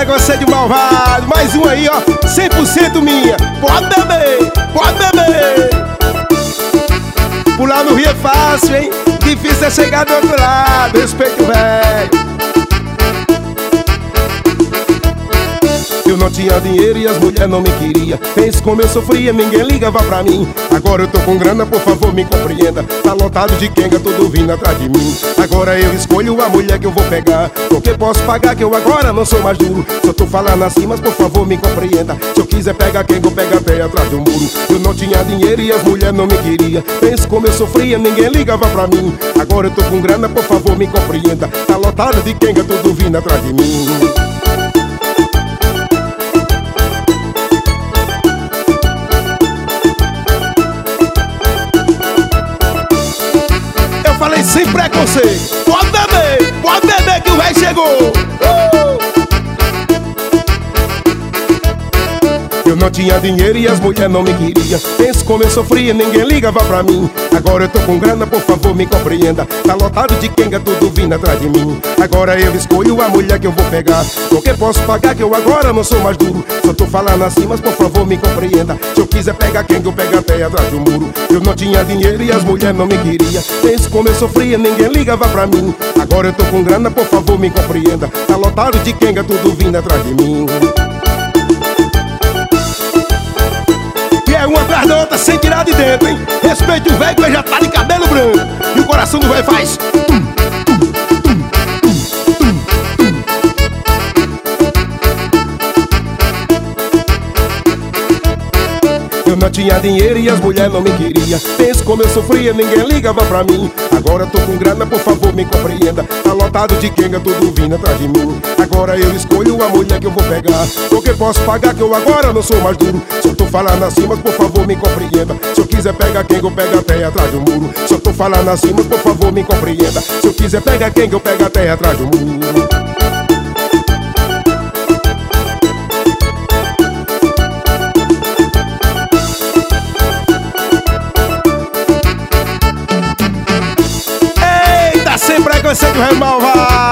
preconceito malvado. Mais um aí, ó, 100% minha. Pode beber, pode beber. Pular no rio é fácil, hein? Difícil é chegar do outro lado. Respeito, velho. Eu não tinha dinheiro e as mulheres não me queriam. Pense como eu sofria, ninguém ligava pra mim. Agora eu tô com grana, por favor me compreenda. Tá lotado de quenga, tudo vindo atrás de mim. Agora eu escolho a mulher que eu vou pegar, porque posso pagar que eu agora não sou mais duro. Se eu tô falando assim, mas por favor me compreenda. Se eu quiser pegar quenga, eu pego até atrás do muro. Eu não tinha dinheiro e as mulheres não me queriam. Pense como eu sofria, ninguém ligava pra mim. Agora eu tô com grana, por favor me compreenda. Tá lotado de quenga, tudo vindo atrás de mim. Falei sem preconceito. Pode beber que o rei chegou. Eu não tinha dinheiro e as mulheres não me queriam. Pense como eu sofria, ninguém ligava pra mim. Agora eu tô com grana, por favor me compreenda. Tá lotado de quenga, tudo vindo atrás de mim. Agora eu escolho a mulher que eu vou pegar, porque posso pagar que eu agora não sou mais duro. Só tô falando assim, mas por favor me compreenda. Se eu quiser pegar quenga, eu pego até atrás do muro. Eu não tinha dinheiro e as mulheres não me queriam. Pense como eu sofria, ninguém ligava pra mim. Agora eu tô com grana, por favor me compreenda. Tá lotado de quenga, tudo vindo atrás de mim. Uma atrás da outra sem tirar de dentro, hein? Respeite o velho que já tá de cabelo branco. E o coração do velho faz Eu não tinha dinheiro e as mulheres não me queriam. Pense como eu sofria, ninguém ligava pra mim. Agora eu tô com grana, por favor me compreenda. Tá lotado de quenga, tudo vindo atrás de mim. Agora eu escolho a mulher que eu vou pegar, porque posso pagar que eu agora não sou mais duro. Se eu tô falando assim, mas por favor me compreenda. Se eu quiser pegar quenga, eu pego até atrás do muro. Se eu tô falando assim, mas por favor me compreenda. Se eu quiser pegar quenga, eu pego até atrás do muro. Sem preconceito, rei malvado.